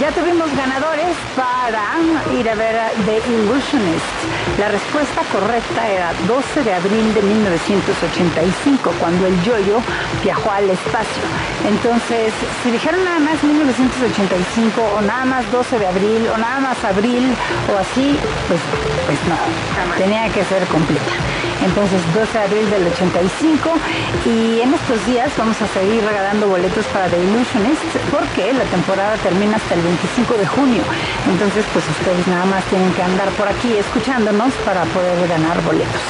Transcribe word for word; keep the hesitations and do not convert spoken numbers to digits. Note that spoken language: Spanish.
Ya tuvimos ganadores para ir a ver a The Illusionist. La respuesta correcta era doce de abril de mil novecientos ochenta y cinco, cuando el yo-yo viajó al espacio. Entonces, si dijeron nada más mil novecientos ochenta y cinco, o nada más doce de abril, o nada más abril, o así, pues, pues no, tenía que ser completa. Entonces, doce de abril del ochenta y cinco, y en estos días vamos a seguir regalando boletos para The Illusionist, porque la temporada termina hasta el veinticinco de junio. Entonces, pues ustedes nada más tienen que andar por aquí escuchándonos para poder ganar boletos.